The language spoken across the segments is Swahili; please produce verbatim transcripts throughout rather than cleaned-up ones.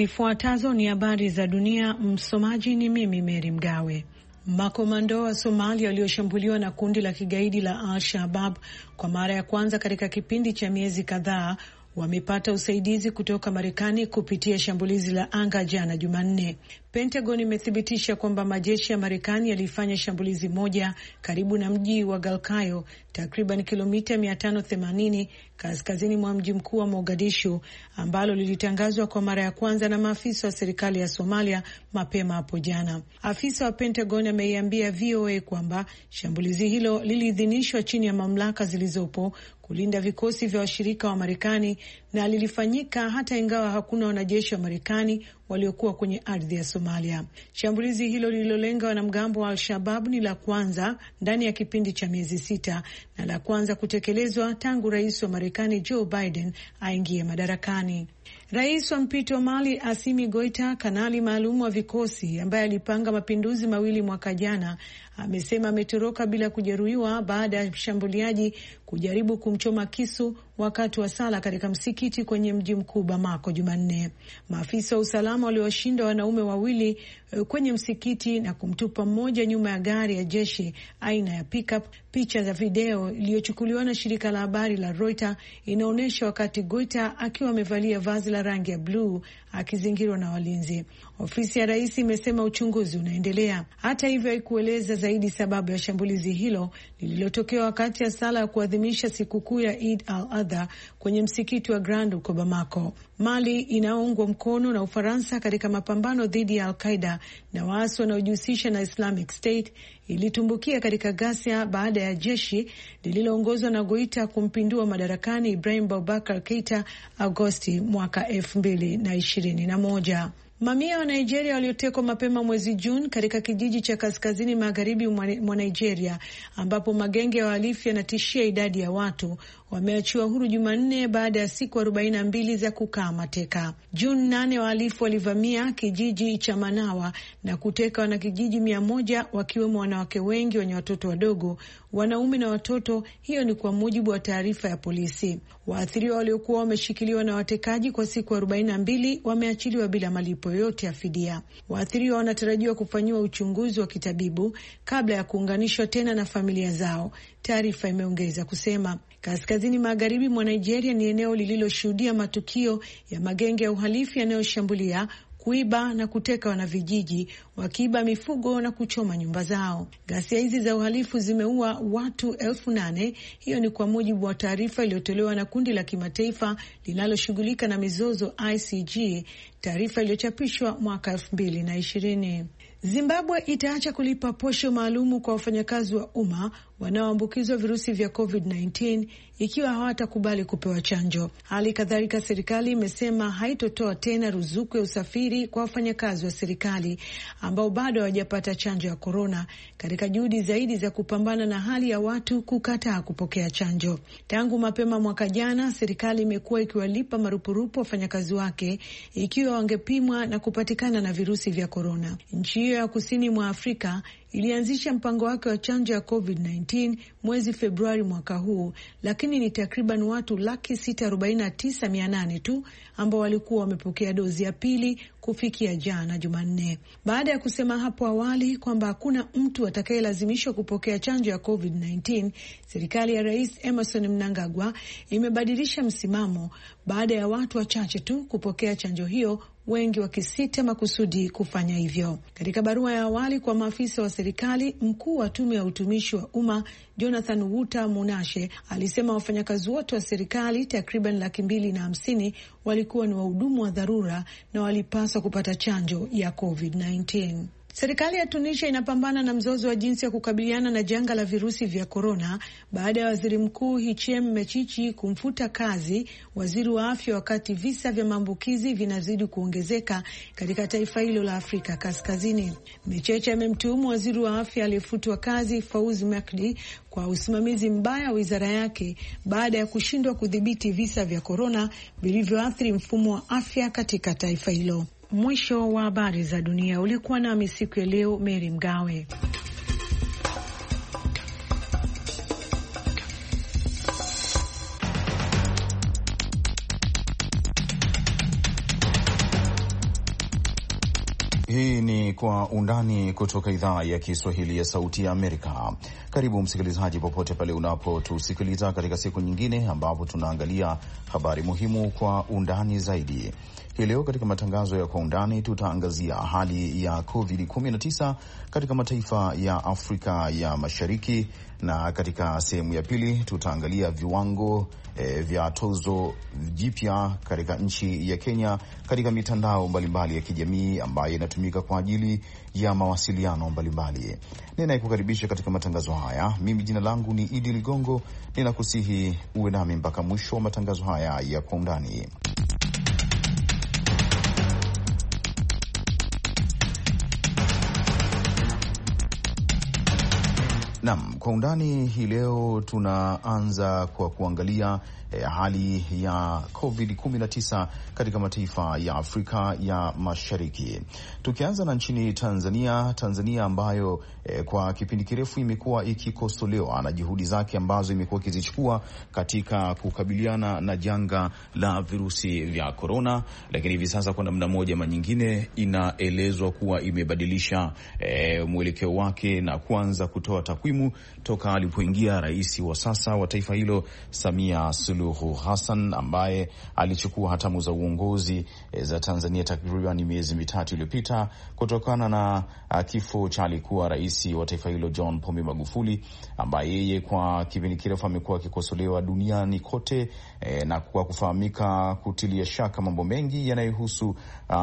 Zifuatazo ni habari za dunia. Msomaji ni mimi Mary Mgawe. Makomando wa Somalia walioshambuliwa na kundi la kigaidi la Al-Shabaab kwa mara ya kwanza katika kipindi cha miezi kadhaa wamepata usaidizi kutoka Marekani kupitia shambulizi la anga jana Jumanne. Pentagon imethibitisha kwamba majeshi ya Marekani yalifanya shambulizi moja karibu na mji wa Galkayo, takriban kilomita mia tano themanini kaskazini mwa mji mkuu wa Mogadishu, ambalo lilitangazwa kwa mara ya kwanza na maafisa wa serikali ya Somalia mapema hapo jana. Afisa wa Pentagon ameiambia V O A kwamba shambulizi hilo liliidhinishwa chini ya mamlaka zilizopo kulinda vikosi vya washirika wa Marekani na lilifanyika hata ingawa hakuna wanajeshi wa Marekani waliokuwa kwenye ardhi ya Somalia. Shambulizi hilo lililolenga wanamgambo wa Al-Shabaab ni la kwanza ndani ya kipindi cha miezi sita na la kwanza kutekelezwa tangu rais wa Marekani Joe Biden aingie madarakani. Rais wa mpito wa Mali Assimi Goita, kanali maalum wa vikosi ambaye alipanga mapinduzi mawili mwaka jana, amesema ametoroka bila kujeruhiwa baada ya mshambuliaji kujaribu kumchoma kisu wakati wa sala katika msikiti kwenye mji mkuu Bamako Jumanne. Maafisa wa usalama waliwashinda wanaume wawili kwenye msikiti na kumtupa mmoja nyuma ya gari ya jeshi aina ya pickup. Picha za video iliyochukuliwa na shirika la habari la Reuters inaonyesha wakati Goita akiwa amevalia vazi la rangi ya bluu akizingirwa na walinzi. Ofisi ya rais imesema uchunguzi unaendelea. Hata hivyo haikueleza zaidi sababu ya shambulizi hilo lililotokea wakati ya sala ya kuadhimisha sikukuu ya Eid al-Adha kwenye msikiti wa Grand huko Bamako. Mali inaungwa mkono na Ufaransa katika mapambano dhidi ya Al-Qaeda na waasi wanaojihusisha na Islamic State ilitumbukia katika ghasia baada ya jeshi lililoongozwa na Goita kumpindua madarakani Ibrahim Boubacar Keita Agosti mwaka elfu mbili na ishirini na moja. Mamia wa Nigeria waliotekwa mapema mwezi Juni katika kijiji cha kaskazini magharibi mwa Nigeria ambapo magenge ya wahalifu yanatishia idadi ya watu wameachiwa huru Jumanne baada ya siku arobaini na mbili za kukaa mateka. Juni nane wahalifu walivamia kijiji cha Manawa na kuteka wanakijiji mia moja wakiwemo wanawake wengi wenye watoto wadogo, wanaume na watoto. Hiyo ni kwa mujibu wa taarifa ya polisi. Waathiriwa waliokuwa wameshikiliwa na watekaji kwa siku arobaini na mbili wameachiliwa bila malipo yote ya fidia. Waathiriwa wanatarajiwa kufanyiwa uchunguzi wa kitabibu kabla ya kuunganishwa tena na familia zao, taarifa imeongeza kusema. Kaskazini magharibi mwa Nigeria ni eneo lililoshuhudia matukio ya magenge ya uhalifu yanayoshambulia, kuiba na kuteka wanavijiji, wakiiba mifugo na kuchoma nyumba zao. Ghasia hizi za uhalifu zimeua watu elfu nane. Hiyo ni kwa mujibu wa taarifa iliyotolewa na kundi la kimataifa linaloshughulika na mizozo I C G, taarifa iliyochapishwa mwaka elfu mbili na ishirini. Zimbabwe itaacha kulipa posho maalumu kwa wafanyakazi wa umma wanaoambukizwa virusi vya COVID kumi na tisa ikiwa hawatakubali kupewa chanjo. Hali kadhalika, serikali imesema haitotoa tena ruzuku ya usafiri kwa wafanyakazi wa serikali ambao bado hawajapata chanjo ya korona, katika juhudi zaidi za kupambana na hali ya watu kukataa kupokea chanjo. Tangu mapema mwaka jana, serikali imekuwa ikiwalipa marupurupu wafanyakazi wake ikiwa wangepimwa na kupatikana na virusi vya korona. Nchi hiyo ya kusini mwa Afrika ilianzisha mpango wake wa chanjo ya COVID kumi na tisa mwezi Februari mwaka huu, lakini ni takriban watu laki sita arobaini na tisa mia nane tu ambao walikuwa wamepokea dozi ya pili kufikia jana Jumanne. Baada ya kusema hapo awali kwamba hakuna mtu atakayelazimishwa kupokea chanjo ya COVID kumi na tisa, serikali ya Rais Emmerson Mnangagwa imebadilisha msimamo baada ya watu wachache tu kupokea chanjo hiyo, wengi wakisita makusudi kufanya hivyo. Katika barua ya awali kwa maafisa wa serikali, mkuu wa tume ya utumishi wa umma Jonathan Wuta Munashe alisema wafanyakazi wote wa serikali takriban laki mbili na hamsini walikuwa ni wahudumu wa dharura na walipaswa kupata chanjo ya COVID kumi na tisa. Serikali ya Tunisia inapambana na mzozo wa jinsi ya kukabiliana na janga la virusi vya korona baada ya waziri mkuu Hichem Mechichi kumfuta kazi waziri wa afya, wakati visa vya maambukizi vinazidi kuongezeka katika taifa hilo la Afrika Kaskazini. Mechichi amemtuhumu waziri wa afya aliyefutwa kazi Fauzi Mekdi kwa usimamizi mbaya wa wizara yake baada ya kushindwa kudhibiti visa vya korona vilivyoathiri mfumo wa afya katika taifa hilo. Mwisho wa habari za dunia. Ulikuwa nami siku ya leo Mary Mgawe. Undani kutoka idhaa ya Kiswahili ya Sauti ya Amerika. Karibu msikilizaji, popote pale unapotusikiliza katika siku nyingine ambapo tunaangalia habari muhimu kwa undani zaidi. Hii leo katika matangazo ya Kwa Undani tutaangazia hali ya covid kumi na tisa katika mataifa ya Afrika ya Mashariki, na katika sehemu ya pili tutaangalia viwango e, vya tozo jipya katika nchi ya Kenya katika mitandao mbalimbali ya kijamii ambayo inatumika kwa ajili ya mawasiliano mbalimbali. Ninayekukaribisha katika matangazo haya, mimi jina langu ni Idi Ligongo, ninakusihi uwe nami mpaka mwisho wa matangazo haya ya Kwa Undani. Naam, Kwa Undani hii leo tunaanza kwa kuangalia eh, hali ya covid kumi na tisa katika mataifa ya Afrika ya Mashariki. Tukianza na nchini Tanzania, Tanzania ambayo eh, kwa kipindi kirefu imekuwa ikikosolewa na juhudi zake ambazo imekuwa ikizichukua katika kukabiliana na janga la virusi vya korona, lakini hivi sasa kwa namna moja ama nyingine inaelezwa kuwa imebadilisha eh, mwelekeo wake na kuanza kutoa takwimu toka alipoingia rais wa sasa wa taifa hilo Samia Suluhu Hassan, ambaye alichukua hatamu za uongozi e, za Tanzania takriban miezi mitatu iliyopita kutokana na a, kifo cha alikuwa rais wa taifa hilo John Pombe Magufuli, ambaye yeye kwa kipindi kirefu amekuwa akikosolewa duniani kote e, na kwa kufahamika kutilia shaka mambo mengi yanayohusu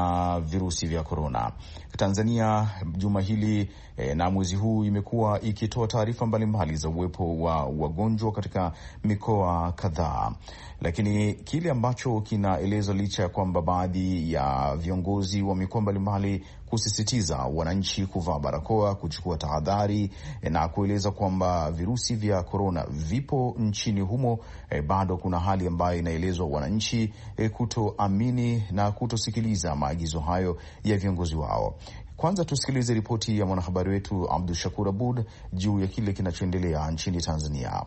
virusi vya korona. Tanzania juma hili e, na mwezi huu imekuwa ikitoa taarifa mbalimbali za uwepo wa wagonjwa katika mikoa kadhaa, lakini kile ambacho kinaelezwa, licha ya kwamba baadhi ya viongozi wa mikoa mbalimbali kusisitiza wananchi kuvaa barakoa, kuchukua tahadhari e, na kueleza kwamba virusi vya korona vipo nchini humo, e, bado kuna hali ambayo inaelezwa wananchi e, kutoamini na kutosikiliza maagizo hayo ya viongozi wao. Kwanza tusikilize ripoti ya mwanahabari wetu Abdul Shakur Abud juu ya kile kinachoendelea nchini Tanzania.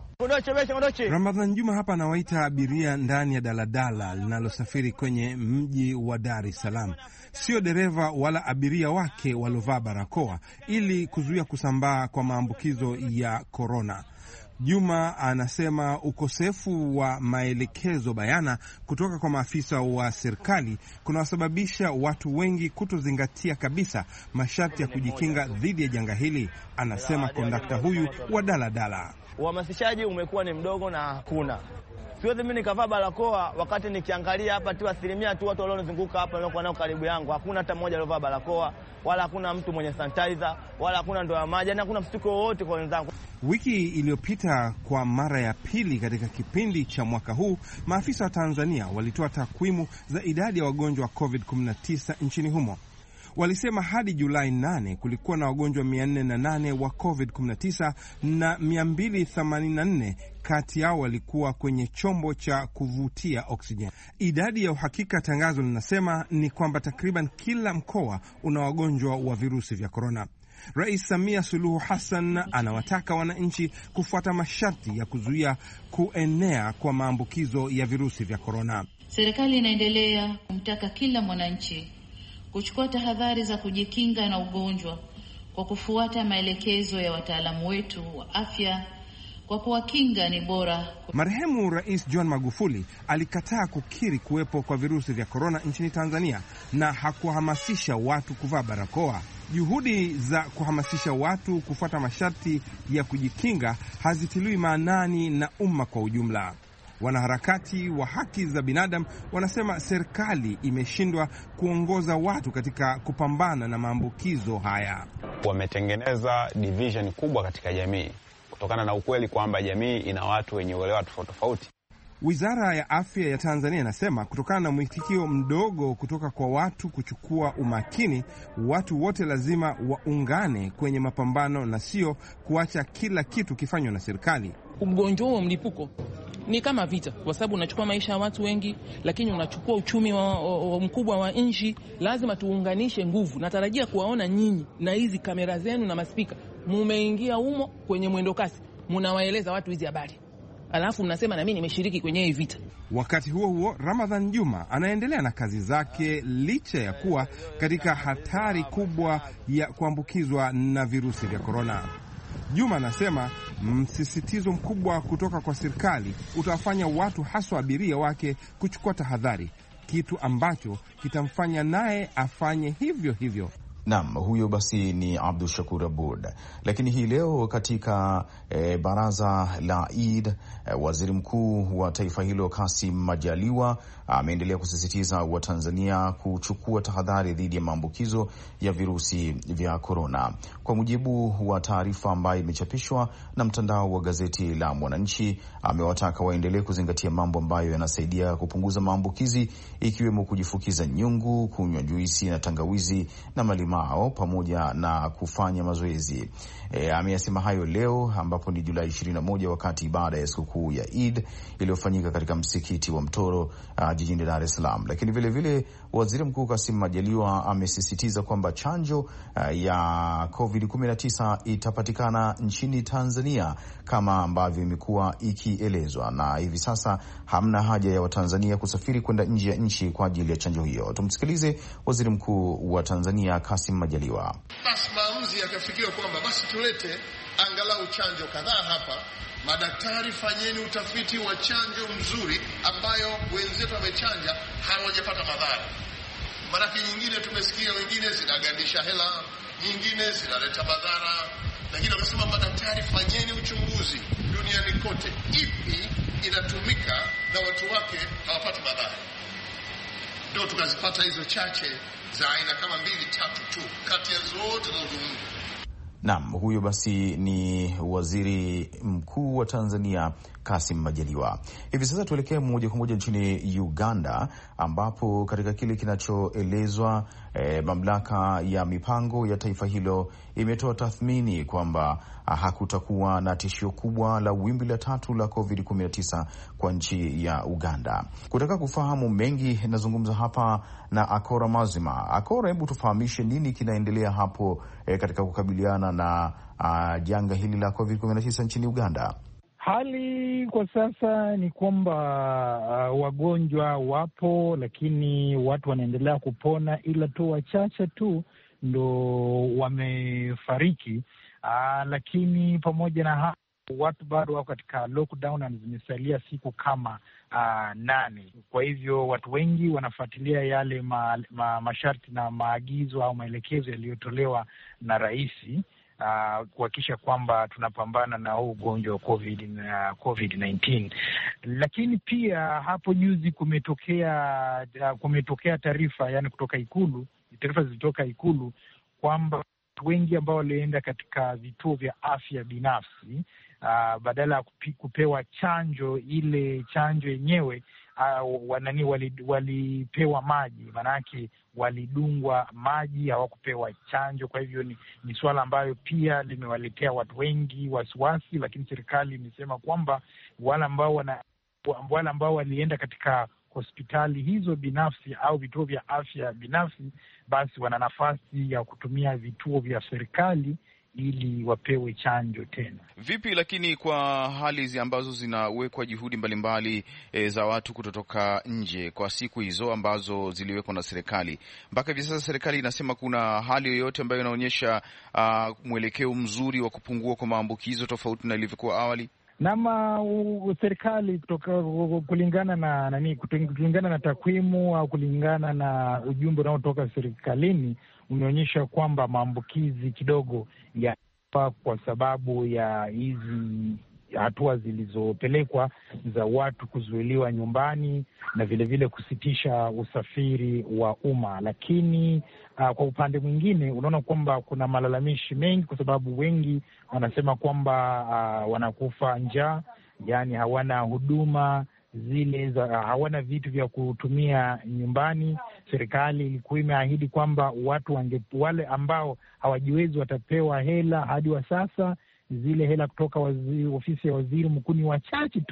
Ramadhan Juma hapa anawaita abiria ndani ya daladala linalosafiri kwenye mji wa Dar es Salaam. Sio dereva wala abiria wake walovaa barakoa ili kuzuia kusambaa kwa maambukizo ya korona. Juma anasema ukosefu wa maelekezo bayana kutoka kwa maafisa wa serikali kunawasababisha watu wengi kutozingatia kabisa masharti ya kujikinga dhidi ya janga hili, anasema kondakta huyu wa daladala. Uhamasishaji umekuwa ni mdogo na hakuna. Siwezi mimi nikavaa barakoa wakati nikiangalia hapa tu asilimia tu watu waliozunguka hapa waliokuwa nao karibu yangu, hakuna hata mmoja aliyovaa barakoa, wala hakuna mtu mwenye sanitizer, wala hakuna ndoo ya maji, na hakuna mshtuko wowote kwa wenzangu. Wiki iliyopita, kwa mara ya pili katika kipindi cha mwaka huu, maafisa wa Tanzania walitoa takwimu za idadi ya wagonjwa wa covid kumi na tisa nchini humo. Walisema hadi Julai nane kulikuwa na wagonjwa mia nne na nane wa covid kumi na tisa na mia mbili themanini na nne kati yao walikuwa kwenye chombo cha kuvutia oksijeni. Idadi ya uhakika tangazo linasema ni kwamba takriban kila mkoa una wagonjwa wa virusi vya korona. Rais Samia Suluhu Hassan anawataka wananchi kufuata masharti ya kuzuia kuenea kwa maambukizo ya virusi vya korona. Serikali inaendelea kumtaka kila mwananchi kuchukua tahadhari za kujikinga na ugonjwa kwa kufuata maelekezo ya wataalamu wetu wa afya, kwa kuwa kinga ni bora. Marehemu Rais John Magufuli alikataa kukiri kuwepo kwa virusi vya korona nchini Tanzania na hakuhamasisha watu kuvaa barakoa. Juhudi za kuhamasisha watu kufuata masharti ya kujikinga hazitiliwi maanani na umma kwa ujumla. Wanaharakati wa haki za binadamu wanasema serikali imeshindwa kuongoza watu katika kupambana na maambukizo haya. Wametengeneza division kubwa katika jamii kutokana na ukweli kwamba jamii ina watu wenye uelewa tofauti tofauti. Wizara ya Afya ya Tanzania inasema kutokana na mwitikio mdogo kutoka kwa watu kuchukua umakini, watu wote lazima waungane kwenye mapambano na sio kuacha kila kitu kifanywa na serikali. Ugonjwa wa mlipuko ni kama vita, kwa sababu unachukua maisha ya watu wengi, lakini unachukua uchumi wa, wa, wa mkubwa wa nchi. Lazima tuunganishe nguvu. Natarajia kuwaona nyinyi na hizi kamera zenu na maspika, mumeingia humo kwenye mwendo kasi, mnawaeleza watu hizi habari. alafu mnasema na mimi nimeshiriki kwenye hii vita. Wakati huo huo, Ramadhan Juma anaendelea na kazi zake licha ya kuwa katika hatari kubwa ya kuambukizwa na virusi vya korona. Juma anasema msisitizo mkubwa kutoka kwa serikali utawafanya watu haswa abiria wake kuchukua tahadhari, kitu ambacho kitamfanya naye afanye hivyo hivyo. Naam, huyo basi ni Abdul Shakur Abud. Lakini hii leo katika e, baraza la Eid, e, waziri mkuu wa taifa hilo Kassim Majaliwa ameendelea kusisitiza Watanzania kuchukua tahadhari dhidi ya maambukizo ya virusi vya korona. Kwa mujibu wa taarifa ambayo imechapishwa na mtandao wa gazeti la Mwananchi, amewataka waendelee kuzingatia mambo ambayo yanasaidia kupunguza maambukizi, ikiwemo kujifukiza nyungu, kunywa juisi na tangawizi na malimao pamoja na kufanya mazoezi. E, ameyasema hayo leo ambapo ni Julai ishirini na moja wakati ibada ya sikukuu ya Eid iliyofanyika katika msikiti wa Mtoro uh, jijini Dar es Salaam. Lakini vile vile waziri mkuu Kassim Majaliwa amesisitiza kwamba chanjo uh, ya covid kumi na tisa itapatikana nchini Tanzania kama ambavyo imekuwa ikielezwa, na hivi sasa hamna haja ya Watanzania kusafiri kwenda nje ya nchi kwa ajili ya chanjo hiyo. Tumsikilize waziri mkuu wa Tanzania Kassim Majaliwa. Basi maamuzi yakafikiwa kwamba basi tulete angalau chanjo kadhaa hapa. Madaktari, fanyeni utafiti wa chanjo mzuri ambayo wenzetu wamechanja hawajapata madhara. Maraki nyingine tumesikia wengine zinagandisha hela, nyingine zinaleta madhara. Lakini wakasema madaktari, fanyeni uchunguzi duniani kote, ipi inatumika na watu wake hawapati madhara. Ndio tukazipata hizo chache za aina kama mbili tatu tu kati ya zote zinazozungumzwa. Naam, huyo basi ni waziri mkuu wa Tanzania Kassim Majaliwa. Hivi sasa tuelekee moja kwa moja nchini Uganda ambapo katika kile kinachoelezwa eh, mamlaka ya mipango ya taifa hilo imetoa tathmini kwamba hakutakuwa na tishio kubwa la wimbi la tatu la covid kumi na tisa kwa nchi ya Uganda. Kutaka kufahamu mengi, nazungumza hapa na Akora Mazima. Akora, hebu tufahamishe nini kinaendelea hapo eh, katika kukabiliana na uh, janga hili la covid kumi na tisa nchini Uganda. Hali kwa sasa ni kwamba uh, wagonjwa wapo, lakini watu wanaendelea kupona, ila tu wachache tu ndo wamefariki. Uh, lakini pamoja na hapo watu bado wako katika lockdown na zimesalia siku kama uh, nane. Kwa hivyo watu wengi wanafuatilia yale ma, ma, masharti na maagizo au maelekezo yaliyotolewa na raisi Uh, kuhakikisha kwamba tunapambana na huu ugonjwa wa covid na covid kumi na tisa. Lakini pia hapo juzi kumetokea uh, kumetokea taarifa yani kutoka Ikulu, taarifa zilitoka Ikulu kwamba watu wengi ambao walienda katika vituo vya afya binafsi uh, badala ya kupewa chanjo, ile chanjo yenyewe uh, wanani walipewa wali maji, manake walidungwa maji, hawakupewa chanjo. Kwa hivyo ni, ni swala ambayo pia limewaletea watu wengi wasiwasi, lakini serikali imesema kwamba wale ambao wana wale ambao walienda katika hospitali hizo binafsi au vituo vya afya binafsi, basi wana nafasi ya kutumia vituo vya serikali ili wapewe chanjo tena. Vipi lakini kwa hali hizi ambazo zinawekwa juhudi mbalimbali e, za watu kutotoka nje kwa siku hizo ambazo ziliwekwa na serikali, mpaka hivi sasa serikali inasema kuna hali yoyote ambayo inaonyesha uh, mwelekeo mzuri wa kupungua kwa maambukizo tofauti na ilivyokuwa awali? Nama serikali kutoka kulingana na nani, kulingana na takwimu au kulingana na ujumbe unaotoka serikalini umeonyesha kwamba maambukizi kidogo ya kwa sababu ya hizi hatua zilizopelekwa za watu kuzuiliwa nyumbani na vile vile kusitisha usafiri wa umma. Lakini uh, kwa upande mwingine unaona kwamba kuna malalamishi mengi, kwa sababu wengi wanasema kwamba uh, wanakufa njaa, yani hawana huduma zile za, uh, hawana vitu vya kutumia nyumbani. Serikali ilikuwa imeahidi kwamba watu wange, wale ambao hawajiwezi watapewa hela. Hadi wa sasa zile hela kutoka waziri, ofisi ya waziri mkuu ni wachache tu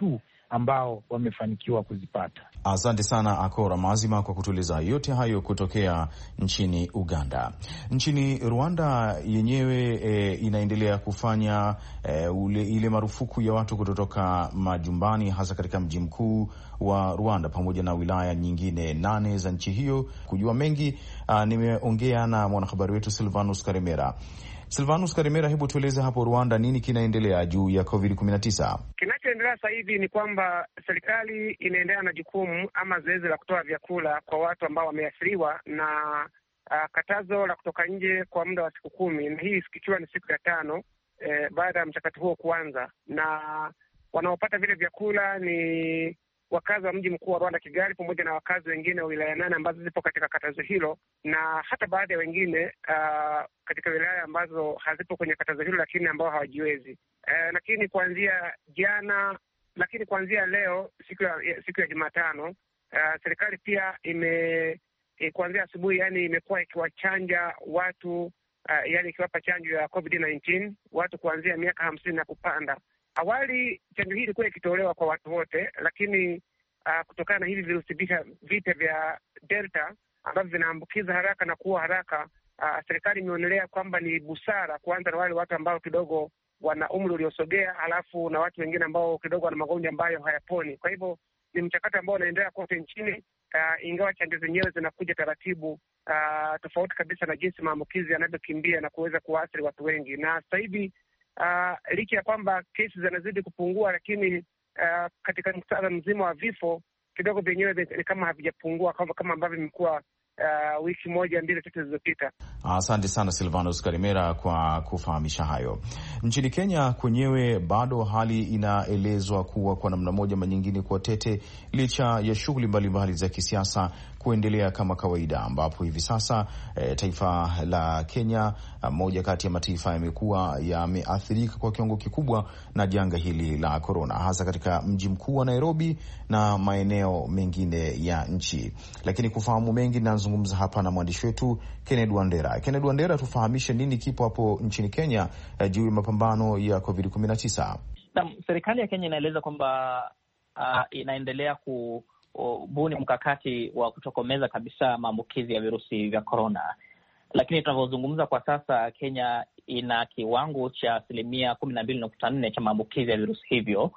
ambao wamefanikiwa kuzipata. Asante sana Akora Mazima kwa kutueleza yote hayo kutokea nchini Uganda. Nchini Rwanda yenyewe e, inaendelea kufanya e, ule, ile marufuku ya watu kutotoka majumbani, hasa katika mji mkuu wa Rwanda pamoja na wilaya nyingine nane za nchi hiyo. Kujua mengi, nimeongea na mwanahabari wetu Silvanus Karemera. Silvanus Karemera, hebu tueleze hapo Rwanda nini kinaendelea juu ya covid kumi na tisa? Kinachoendelea sasa hivi ni kwamba serikali inaendelea na jukumu ama zoezi la kutoa vyakula kwa watu ambao wameathiriwa na uh, katazo la kutoka nje kwa muda wa siku kumi, na hii ikiwa ni siku ya tano eh, baada ya mchakato huo kuanza, na wanaopata vile vyakula ni wakazi wa mji mkuu wa Rwanda Kigali, pamoja na wakazi wengine wa wilaya nane ambazo zipo katika katazo hilo, na hata baadhi ya wengine uh, katika wilaya ambazo hazipo kwenye katazo hilo lakini ambao hawajiwezi. Uh, lakini kuanzia jana, lakini kuanzia leo siku ya siku ya Jumatano, uh, serikali pia ime e, kuanzia asubuhi yani imekuwa ikiwachanja watu uh, yani ikiwapa chanjo ya covid kumi na tisa watu kuanzia miaka hamsini na kupanda. Awali chanjo hii ilikuwa ikitolewa kwa watu wote, lakini uh, kutokana na hivi virusi vipya vya Delta ambavyo vinaambukiza haraka na kuwa haraka, uh, serikali imeonelea kwamba ni busara kuanza na wale watu ambao kidogo wana umri uliosogea, halafu na watu wengine ambao kidogo wana magonjwa ambayo hayaponi. Kwa hivyo ni mchakato ambao unaendelea kote nchini, uh, ingawa chanjo zenyewe zinakuja taratibu, uh, tofauti kabisa na jinsi maambukizi yanavyokimbia na kuweza kuathiri watu wengi. Na sasa hivi Uh, licha ya kwamba kesi zinazidi kupungua, lakini uh, katika mstari mzima wa vifo kidogo vyenyewe ni kama havijapungua kama, kama ambavyo imekuwa uh, wiki moja mbili tatu zilizopita. Asante sana Silvanus Karimera kwa kufahamisha hayo. Nchini Kenya kwenyewe bado hali inaelezwa kuwa kwa namna moja ama nyingine kwa tete, licha ya shughuli mbalimbali za kisiasa kuendelea kama kawaida, ambapo hivi sasa e, taifa la Kenya, moja kati ya mataifa yamekuwa yameathirika kwa kiwango kikubwa na janga hili la korona, hasa katika mji mkuu wa Nairobi na maeneo mengine ya nchi. Lakini kufahamu mengi, nazungumza hapa na mwandishi wetu Kennedy Wandera. Kennedy Wandera, tufahamishe nini kipo hapo nchini Kenya eh, juu ya mapambano ya covid kumi na tisa? Na serikali ya Kenya inaeleza kwamba uh, inaendelea ku buni mkakati wa kutokomeza kabisa maambukizi ya virusi vya korona. Lakini tunavyozungumza kwa sasa, Kenya ina kiwango cha asilimia kumi na mbili nukta nne cha maambukizi ya virusi hivyo,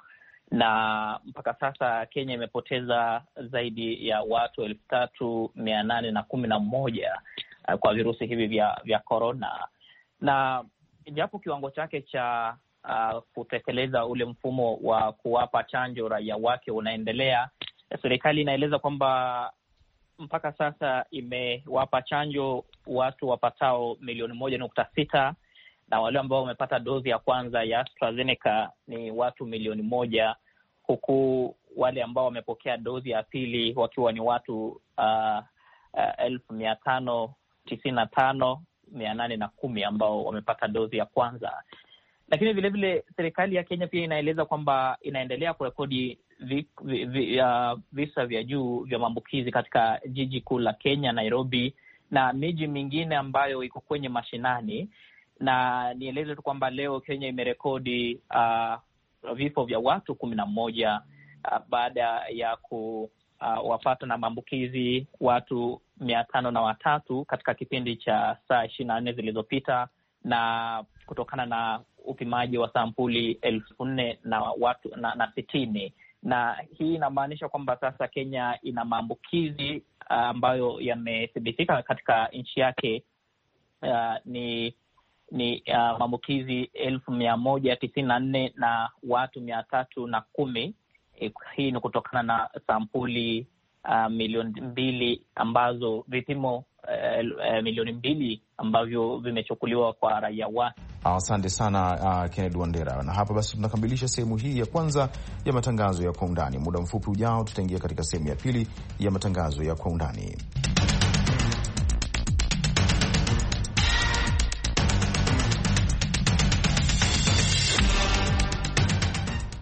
na mpaka sasa Kenya imepoteza zaidi ya watu elfu tatu mia nane na kumi na moja uh, kwa virusi hivi vya vya korona. Na japo kiwango chake cha uh, kutekeleza ule mfumo wa kuwapa chanjo raia wake unaendelea, serikali inaeleza kwamba mpaka sasa imewapa chanjo watu wapatao milioni moja nukta sita, na wale ambao wamepata dozi ya kwanza ya AstraZeneca ni watu milioni moja, huku wale ambao wamepokea dozi ya pili wakiwa ni watu uh, uh, elfu mia tano tisini na tano mia nane na kumi ambao wamepata dozi ya kwanza. Lakini vile vile serikali ya Kenya pia inaeleza kwamba inaendelea kurekodi vi, vi, vi, uh, visa vya juu vya maambukizi katika jiji kuu la Kenya, Nairobi, na miji mingine ambayo iko kwenye mashinani. Na nieleze tu kwamba leo Kenya imerekodi uh, vifo vya watu kumi na moja uh, baada ya kuwapata uh, na maambukizi watu mia tano na watatu katika kipindi cha saa ishirini na nne zilizopita, na kutokana na upimaji wa sampuli elfu nne na watu na, na sitini. Na hii inamaanisha kwamba sasa Kenya ina maambukizi uh, ambayo yamethibitika katika nchi yake uh, ni ni uh, maambukizi elfu mia moja tisini na nne na watu mia tatu na kumi. E, hii ni kutokana na sampuli uh, milioni mbili ambazo vipimo uh, milioni mbili ambavyo vimechukuliwa kwa raia wake. Asante sana uh, Kennedy Wandera. Na hapa basi tunakamilisha sehemu hii ya kwanza ya matangazo ya Kwa Undani. Muda mfupi ujao tutaingia katika sehemu ya pili ya matangazo ya Kwa Undani.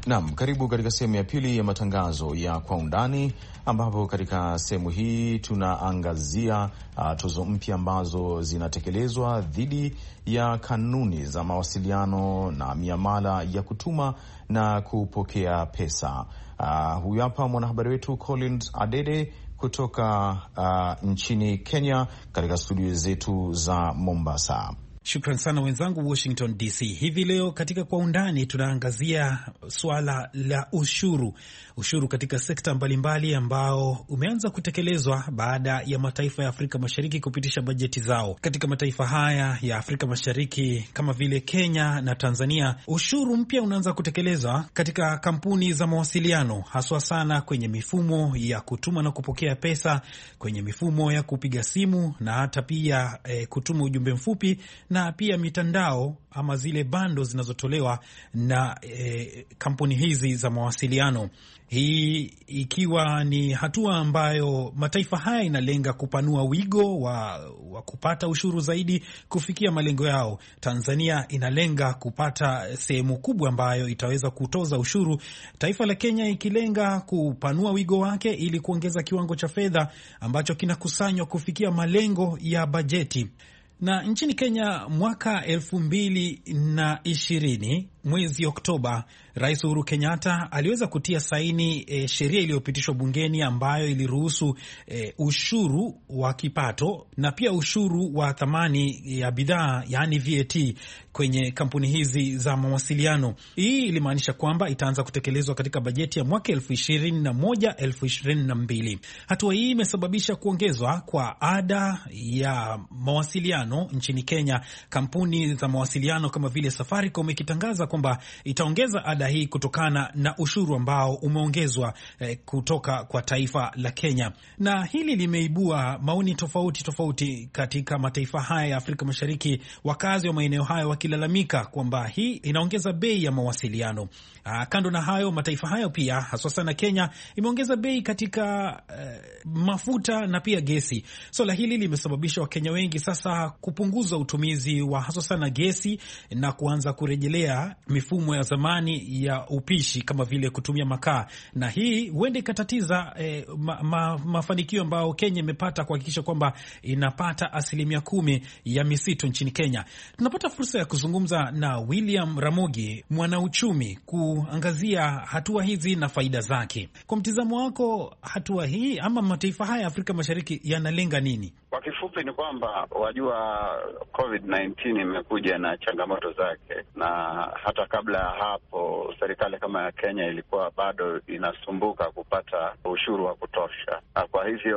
Naam, karibu katika sehemu ya pili ya matangazo ya Kwa Undani, ambapo katika sehemu hii tunaangazia uh, tozo mpya ambazo zinatekelezwa dhidi ya kanuni za mawasiliano na miamala ya kutuma na kupokea pesa. Uh, huyu hapa mwanahabari wetu Collins Adede kutoka uh, nchini Kenya katika studio zetu za Mombasa. Shukran sana wenzangu Washington D C. Hivi leo katika Kwa Undani tunaangazia swala la ushuru. Ushuru katika sekta mbalimbali ambao umeanza kutekelezwa baada ya mataifa ya Afrika Mashariki kupitisha bajeti zao. Katika mataifa haya ya Afrika Mashariki kama vile Kenya na Tanzania, ushuru mpya unaanza kutekelezwa katika kampuni za mawasiliano, haswa sana kwenye mifumo ya kutuma na kupokea pesa, kwenye mifumo ya kupiga simu na hata pia eh, kutuma ujumbe mfupi, na pia mitandao ama zile bando zinazotolewa na e, kampuni hizi za mawasiliano. Hii ikiwa ni hatua ambayo mataifa haya inalenga kupanua wigo wa, wa kupata ushuru zaidi kufikia malengo yao. Tanzania inalenga kupata sehemu kubwa ambayo itaweza kutoza ushuru, taifa la Kenya ikilenga kupanua wigo wake ili kuongeza kiwango cha fedha ambacho kinakusanywa kufikia malengo ya bajeti. Na nchini Kenya mwaka elfu mbili na ishirini mwezi Oktoba, Rais Uhuru Kenyatta aliweza kutia saini e, sheria iliyopitishwa bungeni ambayo iliruhusu e, ushuru wa kipato na pia ushuru wa thamani ya bidhaa, yani V A T kwenye kampuni hizi za mawasiliano. Hii ilimaanisha kwamba itaanza kutekelezwa katika bajeti ya mwaka elfu ishirini na moja elfu ishirini na mbili. Hatua hii imesababisha kuongezwa kwa ada ya mawasiliano nchini Kenya, kampuni za mawasiliano kama vile Safaricom ikitangaza kwamba itaongeza ada hii kutokana na ushuru ambao umeongezwa eh, kutoka kwa taifa la Kenya. Na hili limeibua maoni tofauti tofauti katika mataifa haya ya Afrika Mashariki, wakazi wa maeneo hayo wakilalamika kwamba hii inaongeza bei ya mawasiliano. Aa, kando na hayo, mataifa hayo pia haswa sana Kenya imeongeza bei katika uh, mafuta na pia gesi. Swala hili limesababisha Wakenya wengi sasa kupunguza utumizi wa haswa sana gesi na kuanza kurejelea mifumo ya zamani ya upishi kama vile kutumia makaa, na hii huenda ikatatiza eh, ma, ma, mafanikio ambayo Kenya imepata kuhakikisha kwamba inapata asilimia kumi ya misitu nchini Kenya. Tunapata fursa ya kuzungumza na William Ramogi, mwanauchumi, kuangazia hatua hizi na faida zake. Kwa mtizamo wako, hatua hii ama mataifa haya ya Afrika Mashariki yanalenga nini? Kwa kifupi ni kwamba wajua covid nineteen imekuja na changamoto zake, na hata kabla ya hapo serikali kama ya Kenya ilikuwa bado inasumbuka kupata ushuru wa kutosha. Kwa hivyo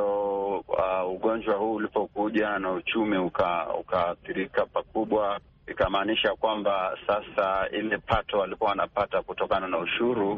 uh, ugonjwa huu ulipokuja na uchumi ukaathirika uka pakubwa, ikamaanisha kwamba sasa ile pato walikuwa wanapata kutokana na ushuru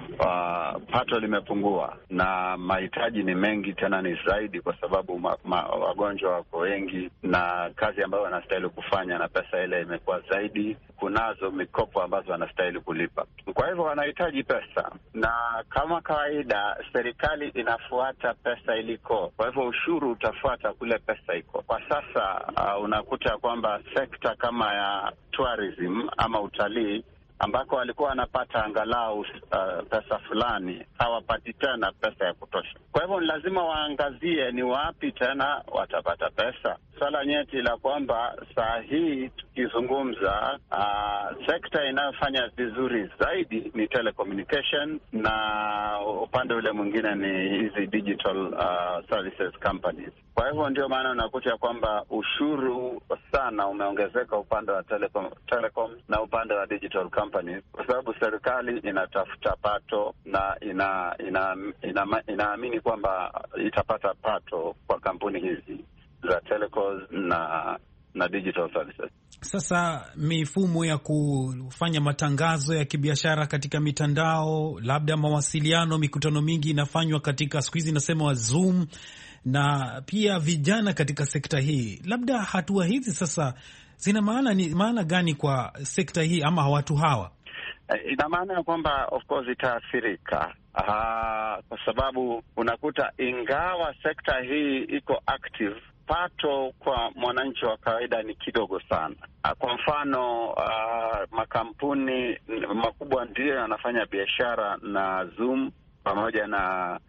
uh, pato limepungua, na mahitaji ni mengi, tena ni zaidi, kwa sababu ma, ma, wagonjwa wako wengi na kazi ambayo wanastahili kufanya na pesa ile imekuwa zaidi. Kunazo mikopo ambazo wanastahili kulipa, kwa hivyo wanahitaji pesa, na kama kawaida serikali inafuata pesa iliko, kwa hivyo ushuru utafuata kule pesa iko. Kwa sasa uh, unakuta kwamba sekta kama ya tourism ama utalii ambako walikuwa wanapata angalau uh, pesa fulani, hawapati tena pesa ya kutosha. Kwa hivyo ni lazima waangazie ni wapi tena watapata pesa. Swala nyeti la kwamba saa hii tukizungumza, uh, sekta inayofanya vizuri zaidi ni telecommunication, na upande ule mwingine ni hizi digital uh, services companies. Kwa hivyo ndio maana unakuta kwamba ushuru sana umeongezeka upande wa telecom, telecom na upande wa digital companies, kwa sababu serikali inatafuta pato na ina inaamini ina, ina, ina kwamba itapata pato kwa kampuni hizi za telecom na na digital services. Sasa mifumo ya kufanya matangazo ya kibiashara katika mitandao, labda mawasiliano, mikutano mingi inafanywa katika siku hizi nasema wa Zoom, na pia vijana katika sekta hii, labda hatua hizi sasa zina maana ni maana gani kwa sekta hii ama watu hawa? Ina maana ya kwamba of course itaathirika, uh, kwa sababu unakuta ingawa sekta hii iko active kipato kwa mwananchi wa kawaida ni kidogo sana. Kwa mfano, uh, makampuni makubwa ndiyo yanafanya biashara na Zoom pamoja na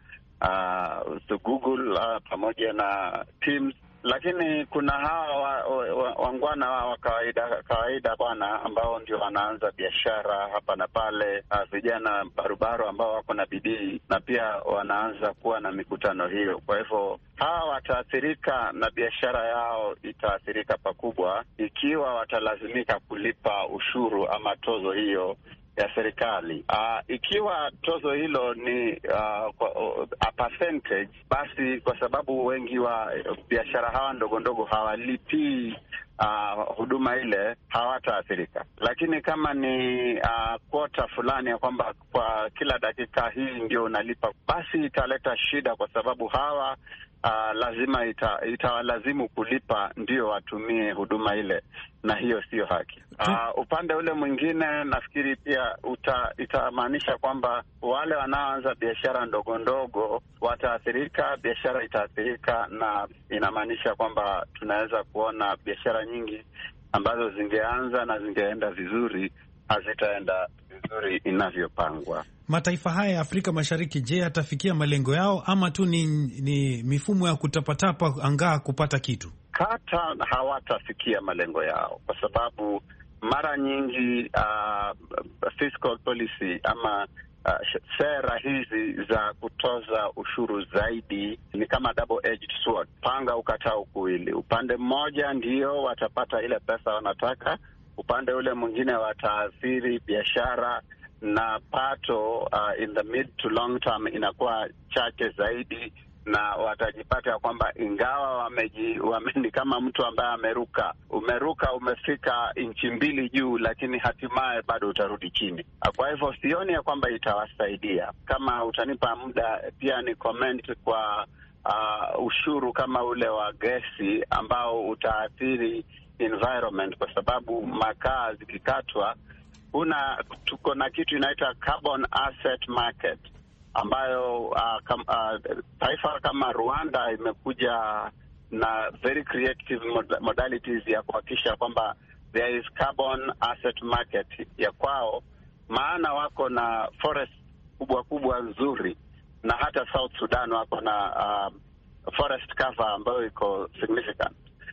uh, Google uh, pamoja na Teams, lakini kuna hawa wangwana wa, wa, wa kawaida kawaida bwana, ambao ndio wanaanza biashara hapa na pale, uh, vijana barubaru ambao wako na bidii na pia wanaanza kuwa na mikutano hiyo. Kwa hivyo hawa wataathirika na biashara yao itaathirika pakubwa ikiwa watalazimika kulipa ushuru ama tozo hiyo ya serikali. Uh, ikiwa tozo hilo ni uh, a percentage, basi kwa sababu wengi wa biashara hawa ndogo ndogo hawalipii uh, huduma ile, hawataathirika. Lakini kama ni uh, quota fulani ya kwamba kwa kila dakika hii ndio unalipa, basi italeta shida, kwa sababu hawa Uh, lazima ita, itawalazimu kulipa ndio watumie huduma ile, na hiyo sio haki. Uh, upande ule mwingine nafikiri pia uta, itamaanisha kwamba wale wanaoanza biashara ndogo ndogo wataathirika, biashara itaathirika, na inamaanisha kwamba tunaweza kuona biashara nyingi ambazo zingeanza na zingeenda vizuri hazitaenda vizuri inavyopangwa. Mataifa haya ya Afrika Mashariki, je, yatafikia malengo yao ama tu ni, ni mifumo ya kutapatapa angaa kupata kitu? Kata hawatafikia malengo yao kwa sababu mara nyingi uh, fiscal policy ama uh, sera hizi za kutoza ushuru zaidi ni kama double edged sword, panga ukataa ukuwili. Upande mmoja ndio watapata ile pesa wanataka, upande ule mwingine wataathiri biashara na pato uh, in the mid to long term inakuwa chache zaidi, na watajipata ya kwamba ingawa wameji wame, ni kama mtu ambaye ameruka umeruka umefika inchi mbili juu, lakini hatimaye bado utarudi chini. Kwa hivyo sioni ya kwamba itawasaidia. Kama utanipa muda pia ni comment kwa uh, ushuru kama ule wa gesi ambao utaathiri environment, kwa sababu makaa zikikatwa una tuko na kitu inaitwa carbon asset market ambayo uh, kam, uh, taifa kama Rwanda imekuja na very creative mod- modalities ya kuhakikisha kwamba there is carbon asset market ya kwao, maana wako na forest kubwa kubwa nzuri, na hata South Sudan wako na uh, forest cover ambayo iko significant.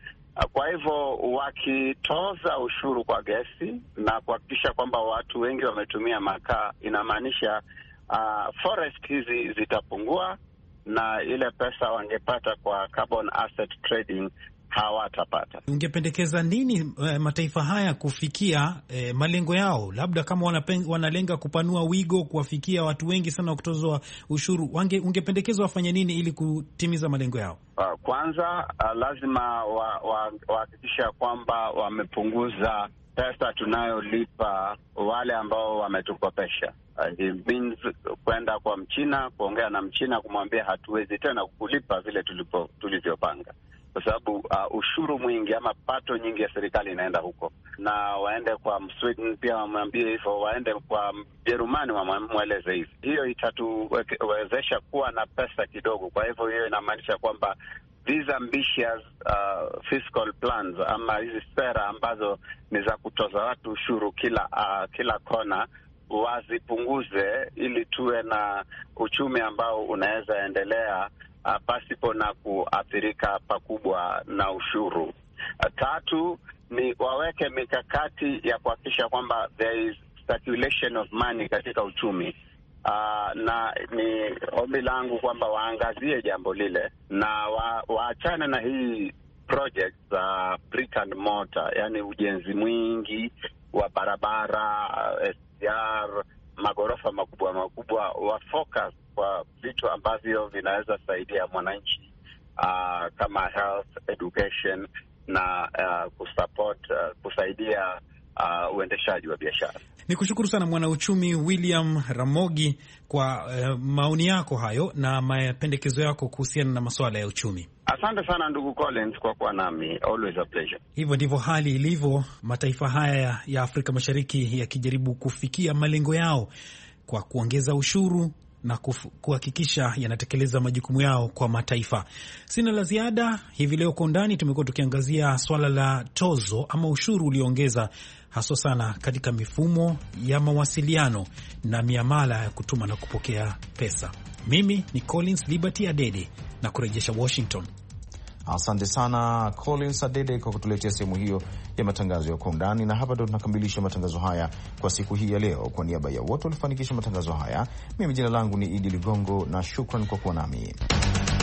Kwa hivyo wakitoza ushuru kwa gesi na kuhakikisha kwamba watu wengi wametumia makaa, inamaanisha uh, forest hizi zitapungua, na ile pesa wangepata kwa carbon asset trading hawatapata. Ungependekeza nini eh, mataifa haya kufikia eh, malengo yao? Labda kama wanapen, wanalenga kupanua wigo kuwafikia watu wengi sana wa kutozwa ushuru, wange, ungependekeza wafanye nini ili kutimiza malengo yao? Uh, kwanza uh, lazima wahakikisha wa, wa kwamba wamepunguza pesa tunayolipa wale ambao wametukopesha. Uh, it means kwenda kwa Mchina, kuongea na Mchina, kumwambia hatuwezi tena kukulipa vile tulipo tulivyopanga, kwa sababu uh, ushuru mwingi ama pato nyingi ya serikali inaenda huko. Na waende kwa Sweden pia wamwambie hivyo, waende kwa Jerumani wamweleze hivi. Hiyo itatuwezesha kuwa na pesa kidogo. Kwa hivyo hiyo inamaanisha kwamba these ambitious uh, fiscal plans ama hizi sera ambazo ni za kutoza watu ushuru kila uh, kila kona wazipunguze, ili tuwe na uchumi ambao unaweza endelea Uh, pasipo na kuathirika pakubwa na ushuru. Uh, tatu ni waweke mikakati ya kuhakikisha kwamba there is circulation of money katika uchumi. Uh, na ni ombi langu kwamba waangazie jambo lile na wa, waachane na hii project za uh, brick and mortar, yani ujenzi mwingi wa barabara, uh, S D R, magorofa makubwa makubwa, wa focus kwa vitu ambavyo vinaweza saidia mwananchi uh, kama health, education na uh, kusupport uh, kusaidia uh, uendeshaji wa biashara. Nikushukuru sana Mwanauchumi William Ramogi kwa uh, maoni yako hayo na mapendekezo yako kuhusiana na masuala ya uchumi. Asante sana ndugu Collins kwa kuwa nami, always a pleasure. Hivyo ndivyo hali ilivyo, mataifa haya ya Afrika Mashariki yakijaribu kufikia malengo yao kwa kuongeza ushuru na kuhakikisha yanatekeleza majukumu yao kwa mataifa. Sina la ziada hivi leo. Kwa undani tumekuwa tukiangazia swala la tozo ama ushuru ulioongeza haswa sana katika mifumo ya mawasiliano na miamala ya kutuma na kupokea pesa. Mimi ni Collins Liberty Adede na kurejesha Washington. Asante sana Collins Adede kwa kutuletea sehemu hiyo ya matangazo ya Kwa Undani, na hapa ndo tunakamilisha matangazo haya kwa siku hii ya leo. Kwa niaba ya wote walifanikisha matangazo haya, mimi jina langu ni Idi Ligongo na shukran kwa kuwa nami.